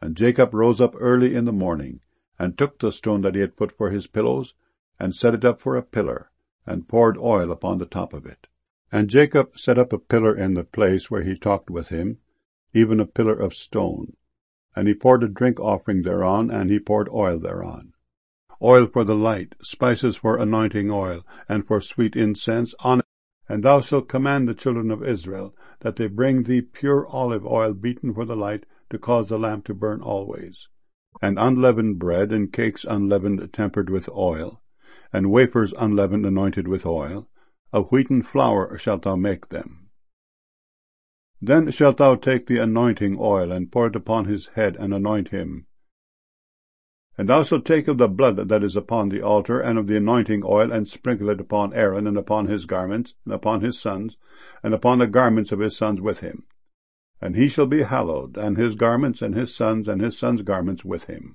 And Jacob rose up early in the morning, and took the stone that he had put for his pillows, and set it up for a pillar, and poured oil upon the top of it. And Jacob set up a pillar in the place where he talked with him, even a pillar of stone. And he poured a drink offering thereon, and he poured oil thereon. Oil for the light, spices for anointing oil, and for sweet incense on it. And thou shalt command the children of Israel, that they bring thee pure olive oil beaten for the light, to cause the lamp to burn always. And unleavened bread, and cakes unleavened tempered with oil, and wafers unleavened anointed with oil, of wheaten flour shalt thou make them. Then shalt thou take the anointing oil, and pour it upon his head, and anoint him. And thou shalt take of the blood that is upon the altar, and of the anointing oil, and sprinkle it upon Aaron, and upon his garments, and upon his sons, and upon the garments of his sons with him. And he shall be hallowed, and his garments, and his sons' garments with him.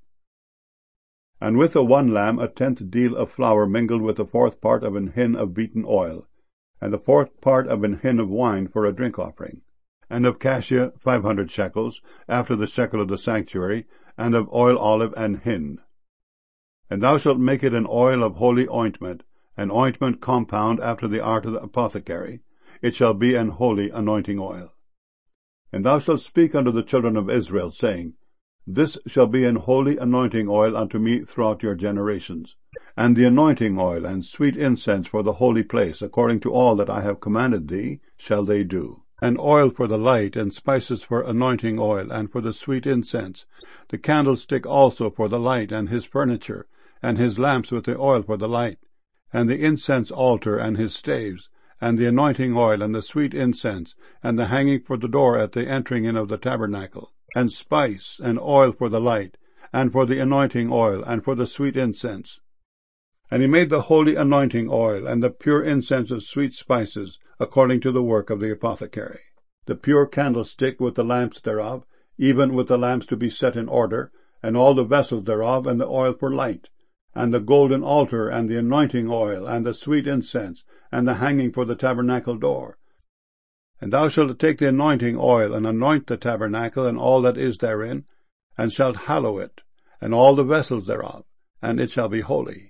And with the one lamb 1/10 deal of flour mingled with the 4th part of an hin of beaten oil, and the 4th part of an hin of wine for a drink offering, and of cassia 500 shekels, after the shekel of the sanctuary, and of oil olive and hin. And thou shalt make it an oil of holy ointment, an ointment compound after the art of the apothecary. It shall be an holy anointing oil. And thou shalt speak unto the children of Israel, saying, This shall be an holy anointing oil unto me throughout your generations, and the anointing oil and sweet incense for the holy place, according to all that I have commanded thee, shall they do. And oil for the light, and spices for anointing oil, and for the sweet incense, the candlestick also for the light, and his furniture, and his lamps with the oil for the light, and the incense altar, and his staves, and the anointing oil, and the sweet incense, and the hanging for the door at the entering in of the tabernacle, and spice, and oil for the light, and for the anointing oil, and for the sweet incense. And he made the holy anointing oil, and the pure incense of sweet spices, according to the work of the apothecary. The pure candlestick with the lamps thereof, even with the lamps to be set in order, and all the vessels thereof, and the oil for light, and the golden altar, and the anointing oil, and the sweet incense, and the hanging for the tabernacle door. And thou shalt take the anointing oil, and anoint the tabernacle, and all that is therein, and shalt hallow it, and all the vessels thereof, and it shall be holy.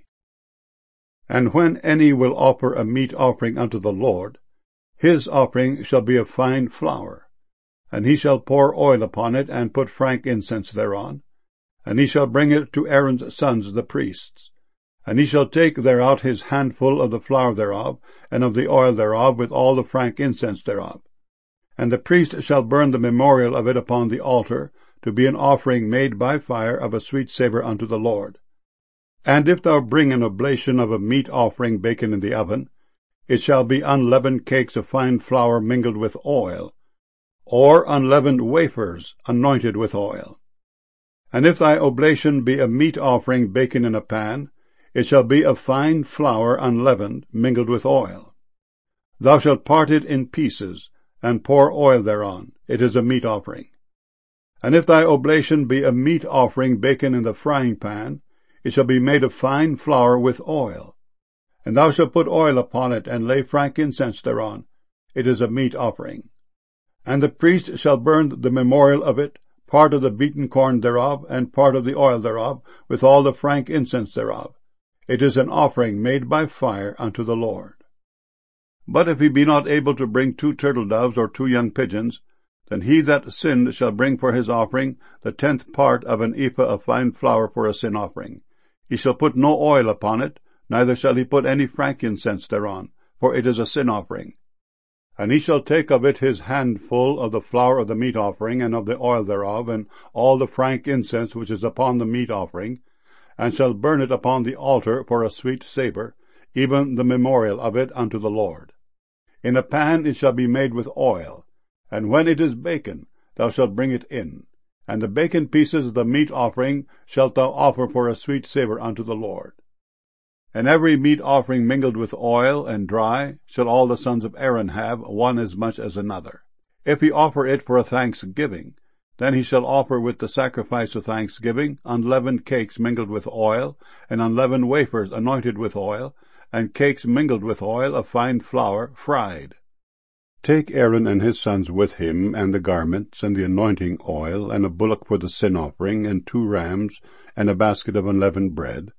And when any will offer a meat offering unto the Lord, his offering shall be of fine flour, and he shall pour oil upon it, and put frank incense thereon, and he shall bring it to Aaron's sons the priests. And he shall take thereout his handful of the flour thereof, and of the oil thereof, with all the frank incense thereof. And the priest shall burn the memorial of it upon the altar, to be an offering made by fire of a sweet savour unto the Lord. And if thou bring an oblation of a meat offering baken in the oven, it shall be unleavened cakes of fine flour mingled with oil, or unleavened wafers anointed with oil. And if thy oblation be a meat offering baken in a pan, it shall be of fine flour unleavened, mingled with oil. Thou shalt part it in pieces, and pour oil thereon. It is a meat offering. And if thy oblation be a meat offering baken in the frying pan, it shall be made of fine flour with oil. And thou shalt put oil upon it, and lay frank incense thereon. It is a meat offering. And the priest shall burn the memorial of it, part of the beaten corn thereof, and part of the oil thereof, with all the frank incense thereof. It is an offering made by fire unto the Lord. But if he be not able to bring 2 turtle-doves or 2 young pigeons, then he that sinned shall bring for his offering the 10th part of an ephah of fine flour for a sin offering. He shall put no oil upon it, neither shall he put any frankincense thereon, for it is a sin offering. And he shall take of it his handful of the flour of the meat offering, and of the oil thereof, and all the frank incense which is upon the meat offering, and shall burn it upon the altar for a sweet savour, even the memorial of it unto the Lord. In a pan it shall be made with oil, and when it is baken, thou shalt bring it in. And the baken pieces of the meat offering shalt thou offer for a sweet savour unto the Lord. And every meat offering mingled with oil and dry shall all the sons of Aaron have, one as much as another. If he offer it for a thanksgiving, then he shall offer with the sacrifice of thanksgiving unleavened cakes mingled with oil, and unleavened wafers anointed with oil, and cakes mingled with oil of fine flour fried. take Aaron and his sons with him, and the garments, and the anointing oil, and a bullock for the sin offering, and 2 rams, and a basket of unleavened bread.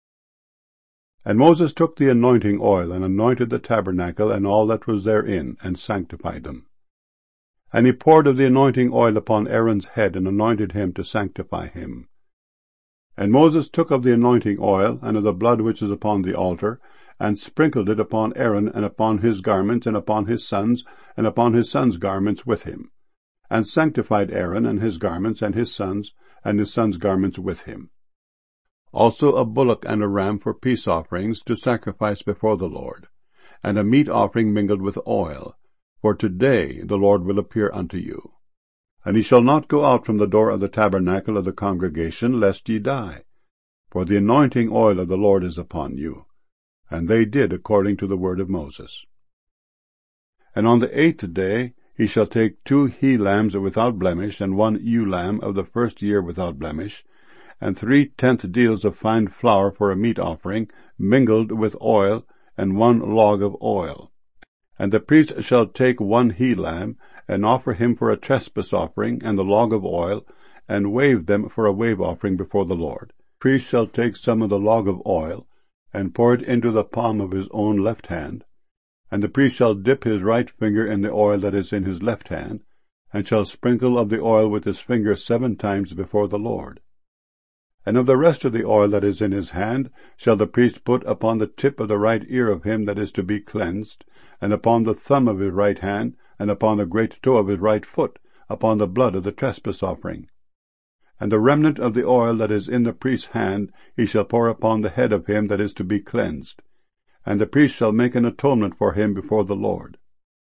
And Moses took the anointing oil, and anointed the tabernacle, and all that was therein, and sanctified them. And he poured of the anointing oil upon Aaron's head, and anointed him to sanctify him. And Moses took of the anointing oil, and of the blood which is upon the altar, and sprinkled it upon Aaron, and upon his garments, and upon his sons' garments with him, and sanctified Aaron and his garments, and his sons' garments with him. Also a bullock and a ram for peace offerings to sacrifice before the Lord, and a meat offering mingled with oil. For today the Lord will appear unto you. And he shall not go out from the door of the tabernacle of the congregation, lest ye die. For the anointing oil of the Lord is upon you. And they did according to the word of Moses. And on the 8th day he shall take 2 he-lambs without blemish, and 1 ewe-lamb of the first year without blemish, and 3/10 deals of fine flour for a meat offering, mingled with oil, and 1 log of oil. And the priest shall take 1 he-lamb, and offer him for a trespass offering, and the log of oil, and wave them for a wave offering before the Lord. The priest shall take some of the log of oil, and pour it into the palm of his own left hand. And the priest shall dip his right finger in the oil that is in his left hand, and shall sprinkle of the oil with his finger 7 times before the Lord. And of the rest of the oil that is in his hand shall the priest put upon the tip of the right ear of him that is to be cleansed, and upon the thumb of his right hand, and upon the great toe of his right foot, upon the blood of the trespass offering. And the remnant of the oil that is in the priest's hand he shall pour upon the head of him that is to be cleansed. And the priest shall make an atonement for him before the Lord.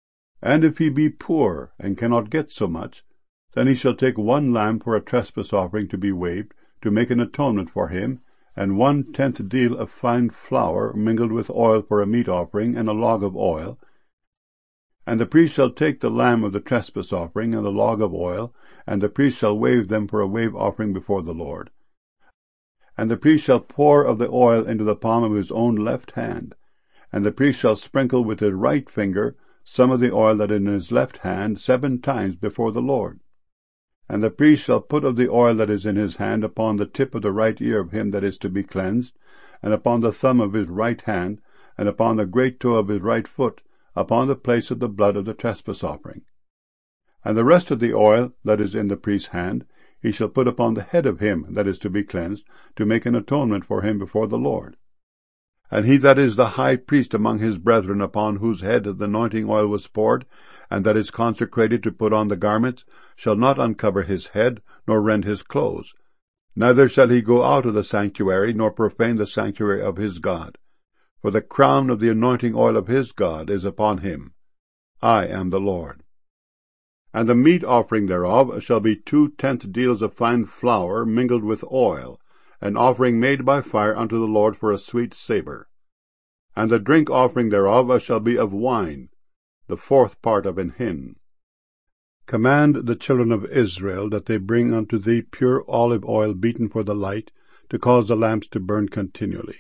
And if he be poor, and cannot get so much, then he shall take 1 lamb for a trespass offering to be waved, to make an atonement for him, and 1/10 deal of fine flour mingled with oil for a meat offering, and a log of oil. And the priest shall take the lamb of the trespass offering, and the log of oil, and the priest shall wave them for a wave offering before the Lord. And the priest shall pour of the oil into the palm of his own left hand, and the priest shall sprinkle with his right finger some of the oil that is in his left hand 7 times before the Lord. And the priest shall put of the oil that is in his hand upon the tip of the right ear of him that is to be cleansed, and upon the thumb of his right hand, and upon the great toe of his right foot, upon the place of the blood of the trespass offering. And the rest of the oil that is in the priest's hand he shall put upon the head of him that is to be cleansed, to make an atonement for him before the Lord. And he that is the high priest among his brethren, upon whose head the anointing oil was poured, and that is consecrated to put on the garments, shall not uncover his head, nor rend his clothes. Neither shall he go out of the sanctuary, nor profane the sanctuary of his God. For the crown of the anointing oil of his God is upon him. I am the Lord. And the meat offering thereof shall be 2/10 deals of fine flour mingled with oil, an offering made by fire unto the Lord for a sweet savour. And the drink offering thereof shall be of wine, the 4th part of an hin. Command the children of Israel that they bring unto thee pure olive oil beaten for the light, to cause the lamps to burn continually.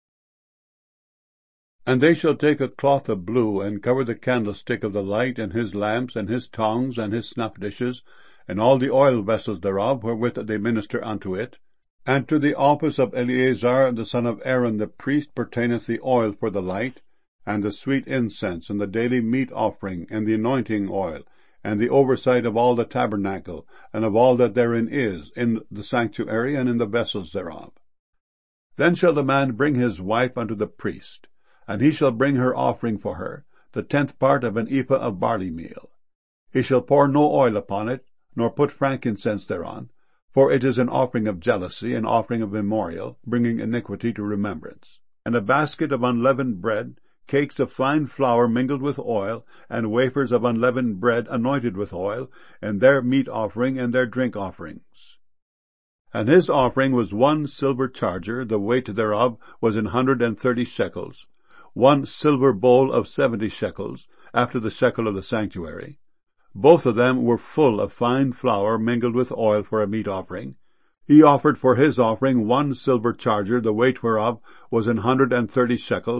And they shall take a cloth of blue, and cover the candlestick of the light, and his lamps, and his tongs, and his snuff dishes, and all the oil vessels thereof, wherewith they minister unto it. And to the office of Eleazar the son of Aaron the priest pertaineth the oil for the light, and the sweet incense, and the daily meat offering, and the anointing oil, and the oversight of all the tabernacle, and of all that therein is, in the sanctuary, and in the vessels thereof. Then shall the man bring his wife unto the priest, and he shall bring her offering for her, the 10th part of an ephah of barley meal. He shall pour no oil upon it, nor put frankincense thereon, for it is an offering of jealousy, an offering of memorial, bringing iniquity to remembrance. And a basket of unleavened bread, cakes of fine flour mingled with oil, and wafers of unleavened bread anointed with oil, and their meat offering and their drink offerings. And his offering was 1 silver charger, the weight thereof was 130 shekels, 1 silver bowl of 70 shekels, after the shekel of the sanctuary. Both of them were full of fine flour mingled with oil for a meat offering. He offered for his offering 1 silver charger, the weight whereof was 130 shekels,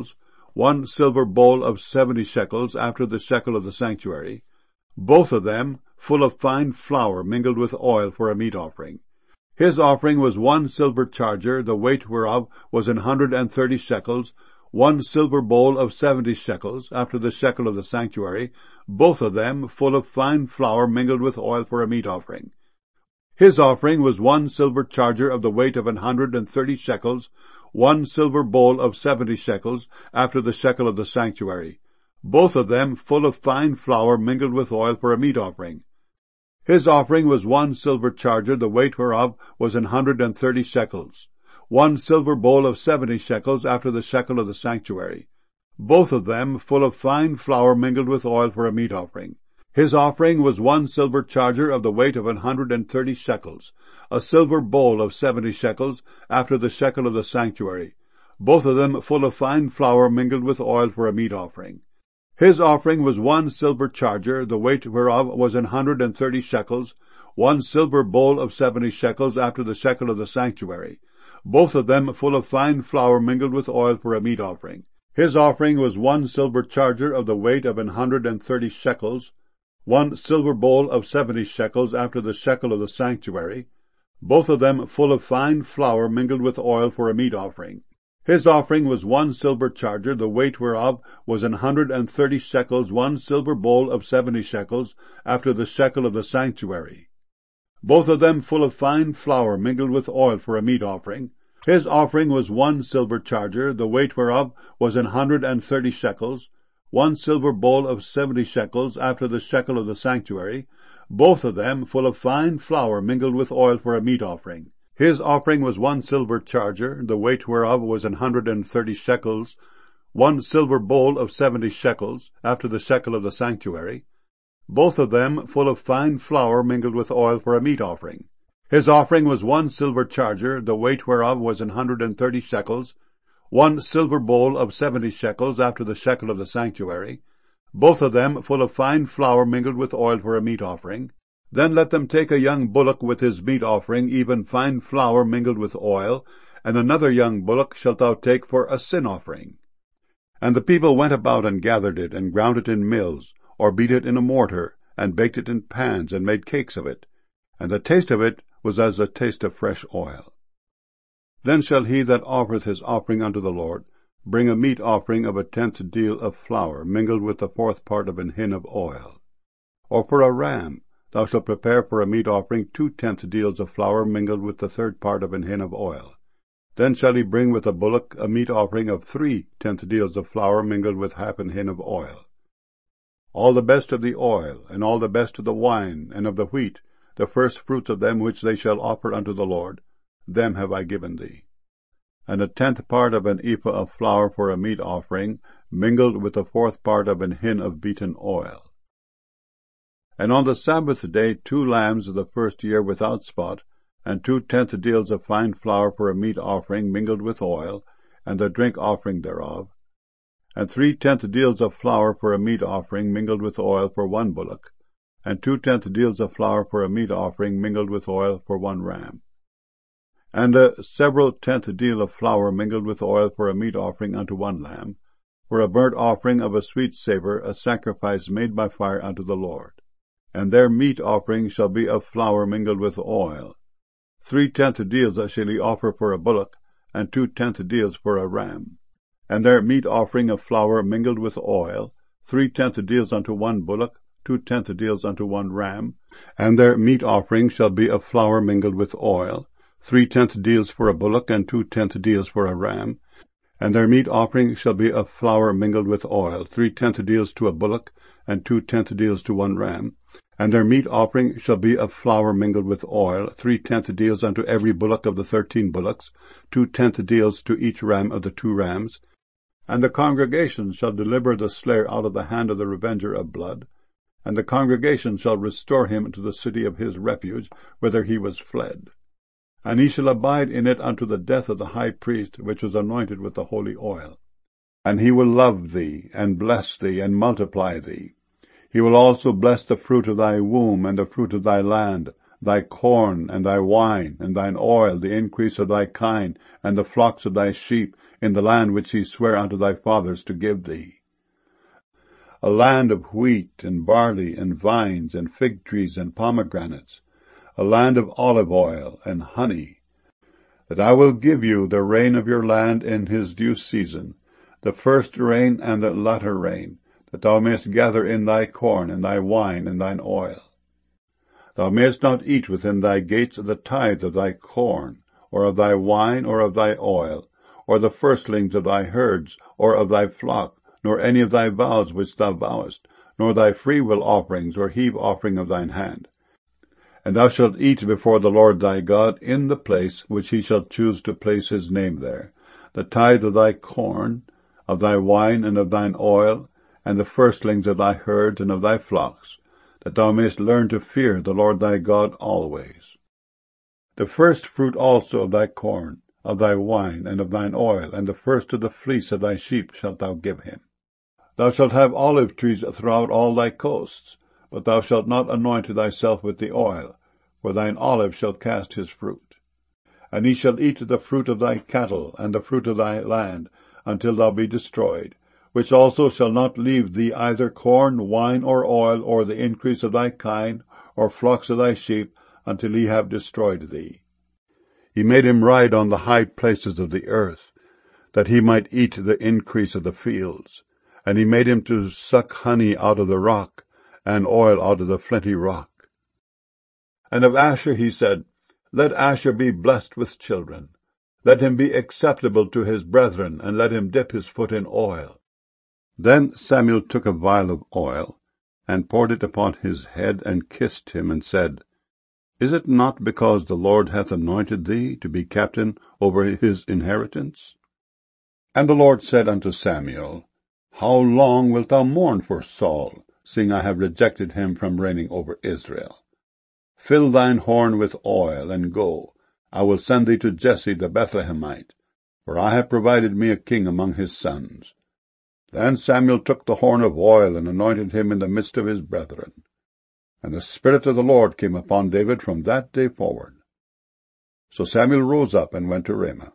1 silver bowl of 70 shekels after the shekel of the sanctuary, both of them full of fine flour mingled with oil for a meat offering. His offering was 1 silver charger, the weight whereof was 130 shekels, 1 silver bowl of 70 shekels after the shekel of the sanctuary, both of them full of fine flour mingled with oil for a meat offering. His offering was 1 silver charger of the weight of 130 shekels, 1 silver bowl of 70 shekels after the shekel of the sanctuary, both of them full of fine flour mingled with oil for a meat offering. His offering was 1 silver charger, the weight whereof was 130 shekels, 1 silver bowl of 70 shekels after the shekel of the sanctuary, both of them full of fine flour mingled with oil for a meat offering. His offering was 1 silver charger of the weight of 130 shekels, a silver bowl of 70 shekels after the shekel of the sanctuary, both of them full of fine flour mingled with oil for a meat offering. His offering was 1 silver charger, the weight whereof was 130 shekels, 1 silver bowl of 70 shekels after the shekel of the sanctuary, both of them full of fine flour mingled with oil for a meat offering. His offering was 1 silver charger of the weight of 130 shekels, 1 silver bowl of 70 shekels after the shekel of the sanctuary, both of them full of fine flour mingled with oil for a meat offering. His offering was 1 silver charger, the weight whereof was 130 shekels, 1 silver bowl of 70 shekels after the shekel of the sanctuary, both of them full of fine flour mingled with oil for a meat offering. His offering was 1 silver charger, the weight whereof was 130 shekels, 1 silver bowl of 70 shekels after the shekel of the sanctuary, both of them full of fine flour mingled with oil for a meat offering. His offering was 1 silver charger, the weight whereof was 130 shekels, 1 silver bowl of 70 shekels after the shekel of the sanctuary, both of them full of fine flour mingled with oil for a meat offering. His offering was 1 silver charger, the weight whereof was 130 shekels, 1 silver bowl of 70 shekels after the shekel of the sanctuary, both of them full of fine flour mingled with oil for a meat offering. Then let them take a young bullock with his meat offering, even fine flour mingled with oil, and another young bullock shalt thou take for a sin offering. And the people went about and gathered it, and ground it in mills, or beat it in a mortar, and baked it in pans, and made cakes of it. And the taste of it was as the taste of fresh oil. Then shall he that offereth his offering unto the Lord bring a meat offering of 1/10 deal of flour, mingled with the 4th part of an hin of oil. Or for a ram, thou shalt prepare for a meat offering 2/10 deals of flour mingled with the 3rd part of an hin of oil. Then shall he bring with the bullock a meat offering of 3/10 deals of flour mingled with half an hin of oil. All the best of the oil, and all the best of the wine, and of the wheat, the first fruits of them which they shall offer unto the Lord, them have I given thee. And 1/10 part of an ephah of flour for a meat offering, mingled with the 4th part of an hin of beaten oil. And on the Sabbath day 2 lambs of the first year without spot, and 2/10 deals of fine flour for a meat offering mingled with oil, and the drink offering thereof, and 3/10 deals of flour for a meat offering mingled with oil for 1 bullock, and 2/10 deals of flour for a meat offering mingled with oil for 1 ram, and a several 10th deal of flour mingled with oil for a meat offering unto 1 lamb, for a burnt offering of a sweet savour, a sacrifice made by fire unto the Lord. And their meat offering shall be of flour mingled with oil. 3/10 deals shall he offer for a bullock, and 2/10 deals for a ram. And their meat offering of flour mingled with oil, 3/10 deals unto 1 bullock, 2/10 deals unto 1 ram. And their meat offering shall be of flour mingled with oil, 3/10 deals for a bullock, and 2/10 deals for a ram. And their meat offering shall be of flour mingled with oil, 3/10 deals to a bullock, and 2/10 deals to 1 ram. And their meat offering shall be of flour mingled with oil, 3/10 deals unto every bullock of the 13 bullocks, 2/10 deals to each ram of the 2 rams. And the congregation shall deliver the slayer out of the hand of the revenger of blood, and the congregation shall restore him to the city of his refuge, whither he was fled. And he shall abide in it unto the death of the high priest, which was anointed with the holy oil. And he will love thee, and bless thee, and multiply thee. He will also bless the fruit of thy womb, and the fruit of thy land, thy corn, and thy wine, and thine oil, the increase of thy kine, and the flocks of thy sheep, in the land which he sware unto thy fathers to give thee. A land of wheat, and barley, and vines, and fig trees, and pomegranates, a land of olive oil, and honey, that I will give you the rain of your land in his due season, the first rain and the latter rain, that thou mayest gather in thy corn, and thy wine, and thine oil. Thou mayest not eat within thy gates the tithe of thy corn, or of thy wine, or of thy oil, or the firstlings of thy herds, or of thy flock, nor any of thy vows which thou vowest, nor thy freewill offerings, or heave offering of thine hand. And thou shalt eat before the Lord thy God in the place which he shall choose to place his name there, the tithe of thy corn, of thy wine, and of thine oil, and the firstlings of thy herds and of thy flocks, that thou mayest learn to fear the Lord thy God always. The first fruit also of thy corn, of thy wine, and of thine oil, and the first of the fleece of thy sheep shalt thou give him. Thou shalt have olive trees throughout all thy coasts, but thou shalt not anoint thyself with the oil, for thine olive shall cast his fruit. And he shall eat the fruit of thy cattle, and the fruit of thy land, until thou be destroyed, which also shall not leave thee either corn, wine, or oil, or the increase of thy kine, or flocks of thy sheep, until he have destroyed thee. He made him ride on the high places of the earth, that he might eat the increase of the fields. And he made him to suck honey out of the rock, and oil out of the flinty rock. And of Asher he said, Let Asher be blessed with children. Let him be acceptable to his brethren, and let him dip his foot in oil. Then Samuel took a vial of oil, and poured it upon his head, and kissed him, and said, Is it not because the Lord hath anointed thee to be captain over his inheritance? And the Lord said unto Samuel, How long wilt thou mourn for Saul, seeing I have rejected him from reigning over Israel? Fill thine horn with oil, and go. I will send thee to Jesse the Bethlehemite, for I have provided me a king among his sons. Then Samuel took the horn of oil, and anointed him in the midst of his brethren. And the Spirit of the Lord came upon David from that day forward. So Samuel rose up and went to Ramah.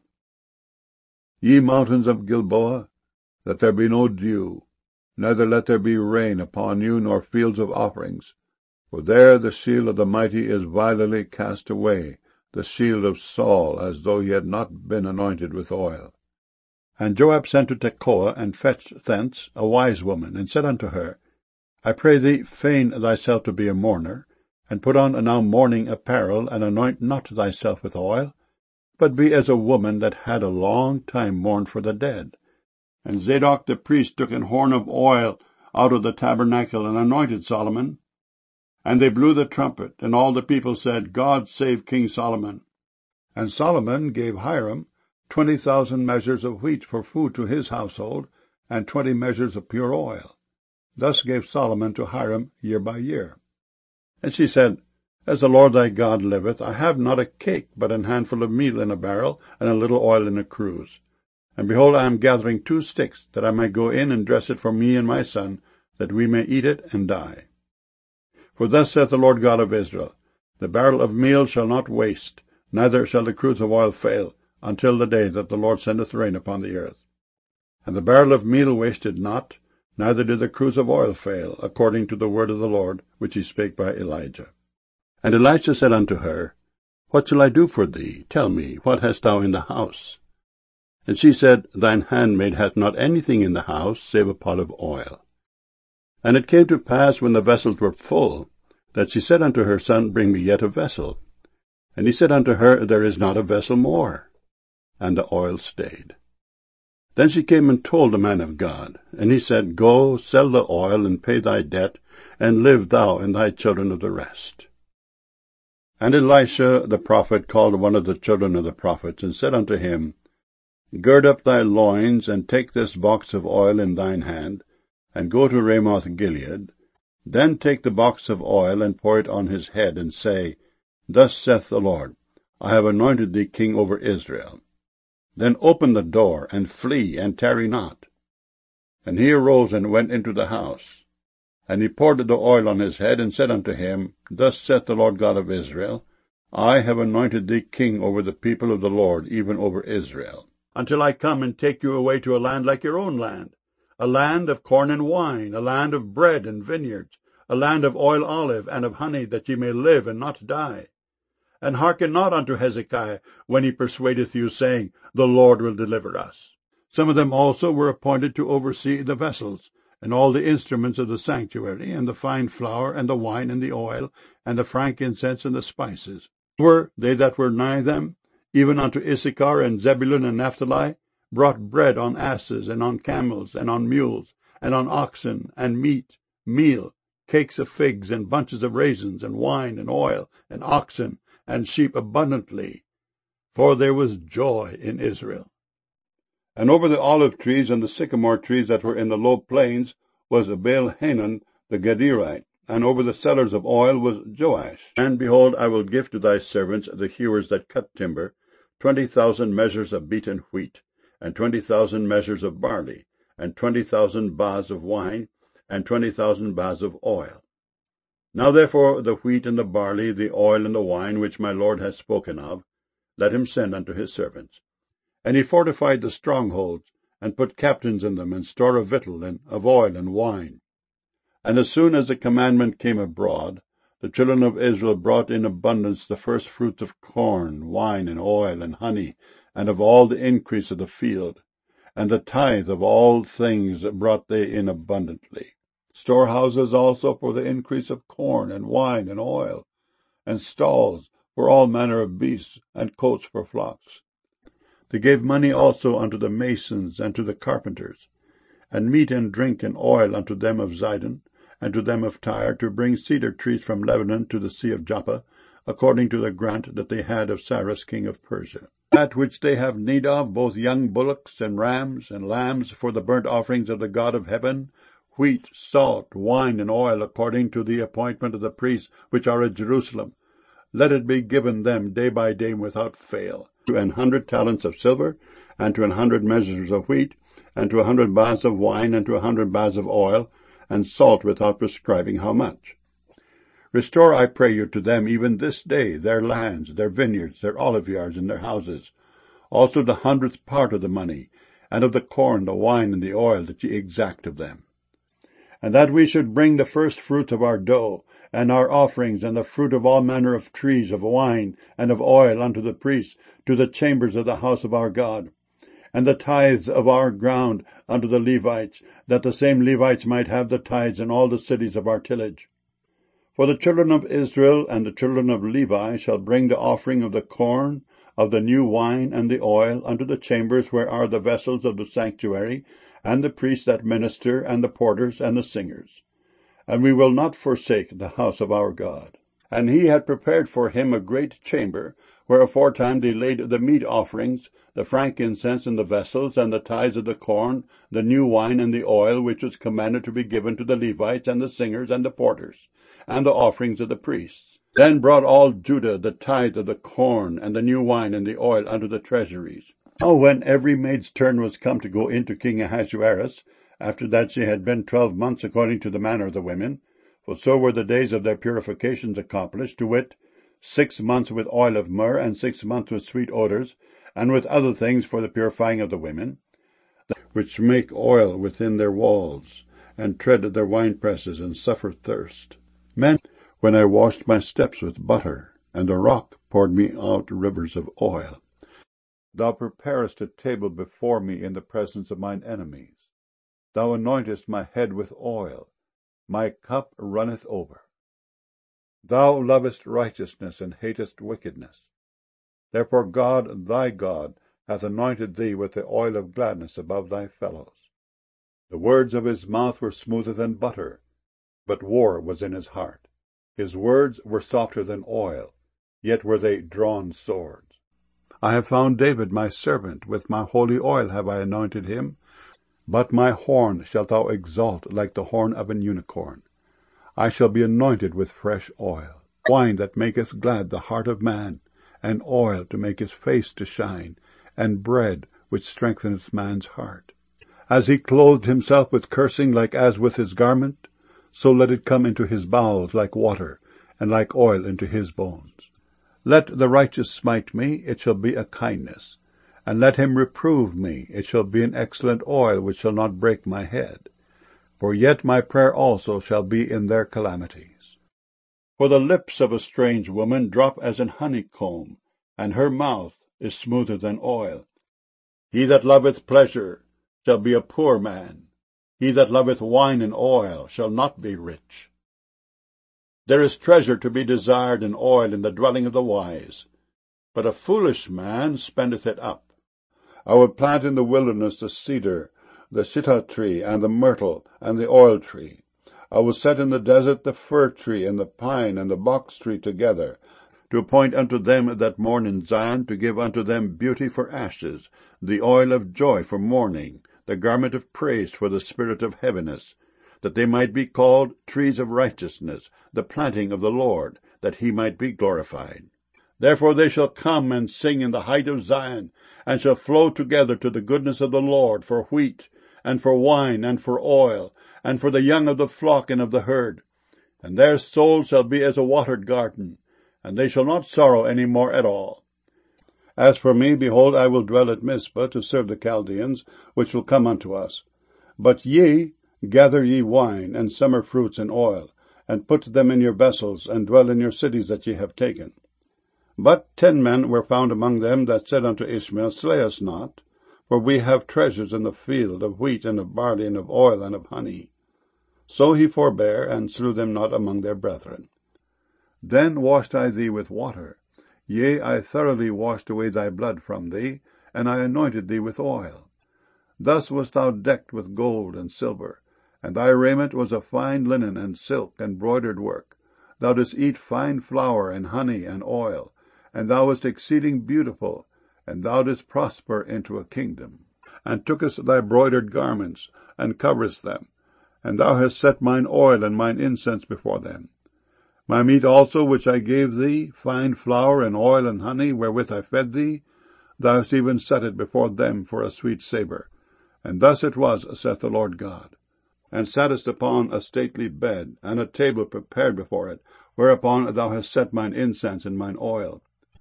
Ye mountains of Gilboa, let there be no dew, neither let there be rain upon you, nor fields of offerings. For there the shield of the mighty is vilely cast away, the shield of Saul, as though he had not been anointed with oil. And Joab sent to Tekoa, and fetched thence a wise woman, and said unto her, I pray thee, feign thyself to be a mourner, and put on now mourning apparel, and anoint not thyself with oil, but be as a woman that had a long time mourned for the dead. And Zadok the priest took an horn of oil out of the tabernacle, and anointed Solomon. And they blew the trumpet, and all the people said, God save King Solomon. And Solomon gave Hiram 20,000 measures of wheat for food to his household, and 20 measures of pure oil. Thus gave Solomon to Hiram year by year. And she said, As the Lord thy God liveth, I have not a cake, but an handful of meal in a barrel, and a little oil in a cruse. And behold, I am gathering 2 sticks, that I may go in and dress it for me and my son, that we may eat it and die. For thus saith the Lord God of Israel, The barrel of meal shall not waste, neither shall the cruse of oil fail, until the day that the Lord sendeth rain upon the earth. And the barrel of meal wasted not, neither did the cruse of oil fail, according to the word of the Lord, which he spake by Elijah. And Elisha said unto her, What shall I do for thee? Tell me, what hast thou in the house? And she said, Thine handmaid hath not anything in the house, save a pot of oil. And it came to pass, when the vessels were full, that she said unto her son, Bring me yet a vessel. And he said unto her, There is not a vessel more. And the oil stayed. Then she came and told the man of God. And he said, Go, sell the oil, and pay thy debt, and live thou and thy children of the rest. And Elisha the prophet called one of the children of the prophets, and said unto him, Gird up thy loins, and take this box of oil in thine hand, and go to Ramoth Gilead. Then take the box of oil, and pour it on his head, and say, Thus saith the Lord, I have anointed thee king over Israel. Then open the door, and flee, and tarry not. And he arose and went into the house. And he poured the oil on his head, and said unto him, Thus saith the Lord God of Israel, I have anointed thee king over the people of the Lord, even over Israel, until I come and take you away to a land like your own land, a land of corn and wine, a land of bread and vineyards, a land of oil olive and of honey, that ye may live and not die. And hearken not unto Hezekiah when he persuadeth you, saying, The Lord will deliver us. Some of them also were appointed to oversee the vessels, and all the instruments of the sanctuary, and the fine flour, and the wine, and the oil, and the frankincense, and the spices. Were they that were nigh them, even unto Issachar and Zebulun and Naphtali, brought bread on asses, and on camels, and on mules, and on oxen, and meat, meal, cakes of figs, and bunches of raisins, and wine, and oil, and oxen, and sheep abundantly, for there was joy in Israel. And over the olive trees and the sycamore trees that were in the low plains was Baal-Hanan the Gederite, and over the cellars of oil was Joash. And behold, I will give to thy servants, the hewers that cut timber, 20,000 measures of beaten wheat, and 20,000 measures of barley, and 20,000 baths of wine, and 20,000 baths of oil. Now therefore the wheat and the barley, the oil and the wine, which my Lord hath spoken of, let him send unto his servants. And he fortified the strongholds, and put captains in them, and store of victual, and of oil and wine. And as soon as the commandment came abroad, the children of Israel brought in abundance the first fruits of corn, wine, and oil, and honey, and of all the increase of the field. And the tithe of all things brought they in abundantly. Storehouses also for the increase of corn, and wine, and oil, and stalls for all manner of beasts, and coats for flocks. They gave money also unto the masons and to the carpenters, and meat and drink and oil unto them of Zidon, and to them of Tyre, to bring cedar trees from Lebanon to the sea of Joppa, according to the grant that they had of Cyrus king of Persia. That which they have need of, both young bullocks and rams and lambs for the burnt offerings of the God of heaven, wheat, salt, wine, and oil, according to the appointment of the priests which are at Jerusalem, let it be given them day by day without fail, to 100 talents of silver, and to 100 measures of wheat, and to 100 baths of wine, and to 100 baths of oil, and salt without prescribing how much. Restore, I pray you, to them even this day their lands, their vineyards, their olive yards, and their houses, also the 100th part of the money, and of the corn, the wine, and the oil that ye exact of them. And that we should bring the first fruits of our dough, and our offerings, and the fruit of all manner of trees, of wine, and of oil unto the priests, to the chambers of the house of our God, and the tithes of our ground unto the Levites, that the same Levites might have the tithes in all the cities of our tillage. For the children of Israel and the children of Levi shall bring the offering of the corn, of the new wine, and the oil, unto the chambers where are the vessels of the sanctuary, and the priests that minister, and the porters, and the singers. And we will not forsake the house of our God. And he had prepared for him a great chamber, where aforetime they laid the meat offerings, the frankincense in the vessels, and the tithes of the corn, the new wine, and the oil, which was commanded to be given to the Levites, and the singers, and the porters, and the offerings of the priests. Then brought all Judah the tithe of the corn, and the new wine, and the oil unto the treasuries. Now when every maid's turn was come to go into King Ahasuerus, after that she had been 12 months according to the manner of the women, for so were the days of their purifications accomplished, to wit, 6 months with oil of myrrh, and 6 months with sweet odors, and with other things for the purifying of the women, which make oil within their walls, and tread their winepresses, and suffer thirst. Men, when I washed my steps with butter, and the rock poured me out rivers of oil. Thou preparest a table before me in the presence of mine enemies. Thou anointest my head with oil. My cup runneth over. Thou lovest righteousness, and hatest wickedness. Therefore God, thy God, hath anointed thee with the oil of gladness above thy fellows. The words of his mouth were smoother than butter, but war was in his heart. His words were softer than oil, yet were they drawn swords. I have found David my servant, with my holy oil have I anointed him. But my horn shalt thou exalt like the horn of an unicorn. I shall be anointed with fresh oil, wine that maketh glad the heart of man, and oil to make his face to shine, and bread which strengtheneth man's heart. As he clothed himself with cursing like as with his garment, so let it come into his bowels like water, and like oil into his bones. Let the righteous smite me, it shall be a kindness. And let him reprove me, it shall be an excellent oil which shall not break my head. For yet my prayer also shall be in their calamities. For the lips of a strange woman drop as an honeycomb, and her mouth is smoother than oil. He that loveth pleasure shall be a poor man. He that loveth wine and oil shall not be rich. There is treasure to be desired in oil in the dwelling of the wise, but a foolish man spendeth it up. I will plant in the wilderness the cedar, the shittah tree, and the myrtle, and the oil tree. I will set in the desert the fir tree, and the pine, and the box tree together, to appoint unto them that mourn in Zion, to give unto them beauty for ashes, the oil of joy for mourning, the garment of praise for the spirit of heaviness, that they might be called trees of righteousness, the planting of the Lord, that he might be glorified. Therefore they shall come and sing in the height of Zion, and shall flow together to the goodness of the Lord for wheat, and for wine, and for oil, and for the young of the flock and of the herd. And their soul shall be as a watered garden, and they shall not sorrow any more at all. As for me, behold, I will dwell at Mizpah to serve the Chaldeans, which will come unto us. But ye, gather ye wine, and summer fruits, and oil, and put them in your vessels, and dwell in your cities that ye have taken. But 10 men were found among them that said unto Ishmael, Slay us not, for we have treasures in the field of wheat, and of barley, and of oil, and of honey. So he forbare, and slew them not among their brethren. Then washed I thee with water, yea, I thoroughly washed away thy blood from thee, and I anointed thee with oil. Thus wast thou decked with gold and silver, and thy raiment was of fine linen and silk and broidered work. Thou didst eat fine flour and honey and oil, and thou wast exceeding beautiful, and thou didst prosper into a kingdom, and tookest thy broidered garments, and coverest them, and thou hast set mine oil and mine incense before them. My meat also, which I gave thee, fine flour and oil and honey, wherewith I fed thee, thou hast even set it before them for a sweet savour. And thus it was, saith the Lord God. And sattest upon a stately bed, and a table prepared before it, whereupon thou hast set mine incense and mine oil.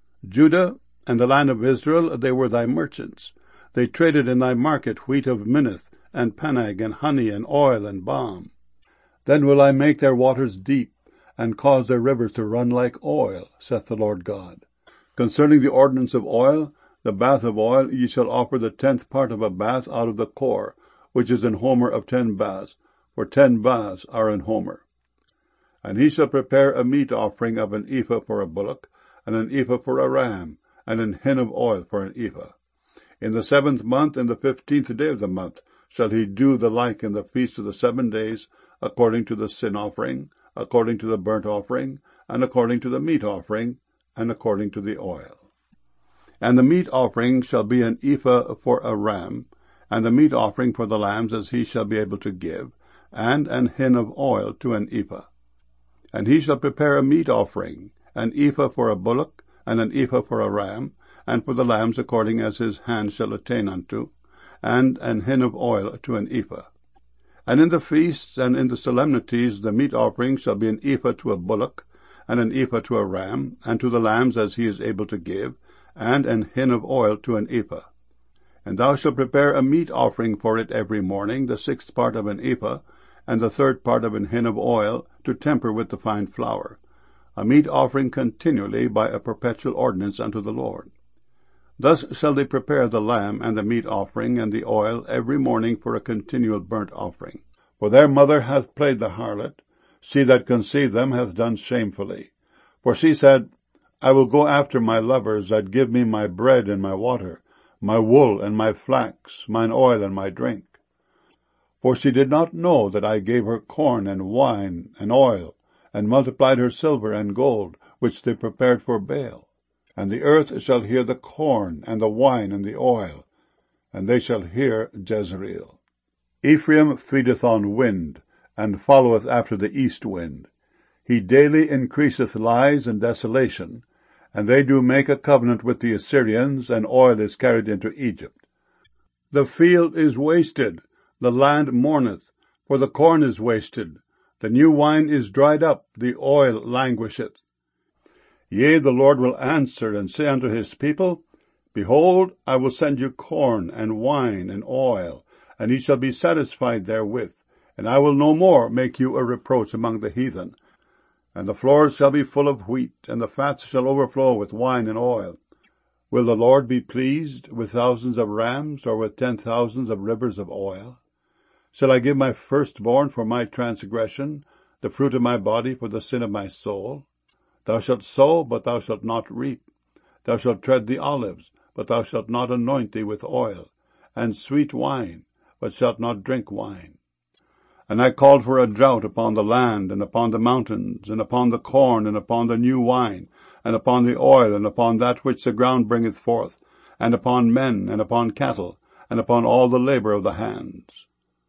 Judah and the land of Israel, they were thy merchants. They traded in thy market wheat of Minnith, and Panag, and honey, and oil, and balm. Then will I make their waters deep, and cause their rivers to run like oil, saith the Lord God. Concerning the ordinance of oil, the bath of oil, ye shall offer the 10th part of a bath out of the core, which is an homer of 10 baths, for 10 baths are an homer. And he shall prepare a meat offering of an ephah for a bullock, and an ephah for a ram, and an hin of oil for an ephah. In the 7th month, in the 15th day of the month, shall he do the like in the feast of the 7 days, according to the sin offering, according to the burnt offering, and according to the meat offering, and according to the oil. And the meat offering shall be an ephah for a ram, and the meat offering for the lambs as he shall be able to give, and an hin of oil to an ephah. And he shall prepare a meat offering, an ephah for a bullock, and an ephah for a ram, and for the lambs according as his hand shall attain unto, and an hin of oil to an ephah. And in the feasts and in the solemnities the meat offering shall be an ephah to a bullock, and an ephah to a ram, and to the lambs as he is able to give, and an hin of oil to an ephah. And thou shalt prepare a meat offering for it every morning, the 6th part of an ephah, and the 3rd part of an hin of oil, to temper with the fine flour, a meat offering continually by a perpetual ordinance unto the Lord. Thus shall they prepare the lamb and the meat offering and the oil every morning for a continual burnt offering. For their mother hath played the harlot, she that conceived them hath done shamefully. For she said, I will go after my lovers that give me my bread and my water, my wool and my flax, mine oil and my drink. For she did not know that I gave her corn and wine and oil, and multiplied her silver and gold, which they prepared for Baal. And the earth shall hear the corn, and the wine, and the oil, and they shall hear Jezreel. Ephraim feedeth on wind, and followeth after the east wind. He daily increaseth lies and desolation, and they do make a covenant with the Assyrians, and oil is carried into Egypt. The field is wasted, the land mourneth, for the corn is wasted, The new wine is dried up, the oil languisheth. Yea, the Lord will answer and say unto his people, Behold, I will send you corn and wine and oil, and ye shall be satisfied therewith. And I will no more make you a reproach among the heathen. And the floors shall be full of wheat, and the fats shall overflow with wine and oil. Will the Lord be pleased with thousands of rams, or with 10,000 of rivers of oil? Shall I give my firstborn for my transgression, the fruit of my body for the sin of my soul? Thou shalt sow, but thou shalt not reap. Thou shalt tread the olives, but thou shalt not anoint thee with oil, and sweet wine, but shalt not drink wine. And I called for a drought upon the land, and upon the mountains, and upon the corn, and upon the new wine, and upon the oil, and upon that which the ground bringeth forth, and upon men, and upon cattle, and upon all the labor of the hands.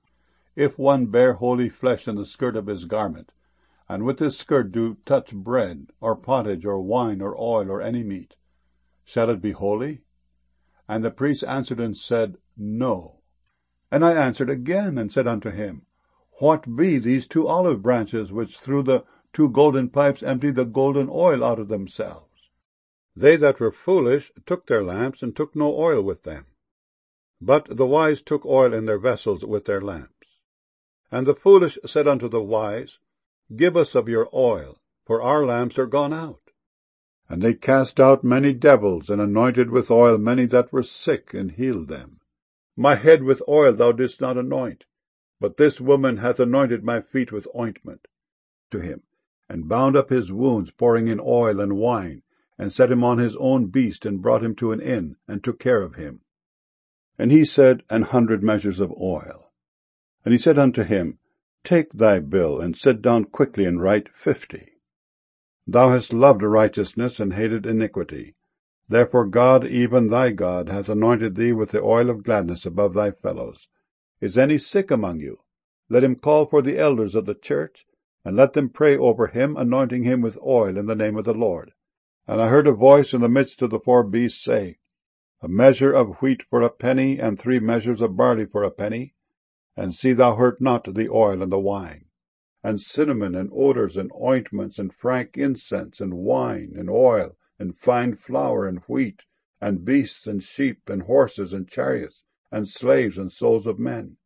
If one bear holy flesh in the skirt of his garment, and with his skirt do touch bread, or pottage, or wine, or oil, or any meat, shall it be holy? And the priest answered and said, No. And I answered again, and said unto him, What be these 2 olive branches, which through the 2 golden pipes empty the golden oil out of themselves? They that were foolish took their lamps, and took no oil with them. But the wise took oil in their vessels with their lamps. And the foolish said unto the wise, Give us of your oil, for our lamps are gone out. And they cast out many devils, and anointed with oil many that were sick, and healed them. My head with oil thou didst not anoint, but this woman hath anointed my feet with ointment. To him, and bound up his wounds, pouring in oil and wine, and set him on his own beast, and brought him to an inn, and took care of him. And he said, 100 measures of oil. And he said unto him, Take thy bill, and sit down quickly, and write 50. Thou hast loved righteousness, and hated iniquity. Therefore God, even thy God, hath anointed thee with the oil of gladness above thy fellows. Is any sick among you? Let him call for the elders of the church, and let them pray over him, anointing him with oil in the name of the Lord. And I heard a voice in the midst of the 4 beasts say, A measure of wheat for a penny, and 3 measures of barley for a penny. And see thou hurt not the oil and the wine. And cinnamon, and odors, and ointments, and frank incense, and wine, and oil, and fine flour, and wheat, and beasts, and sheep, and horses, and chariots, and slaves, and souls of men.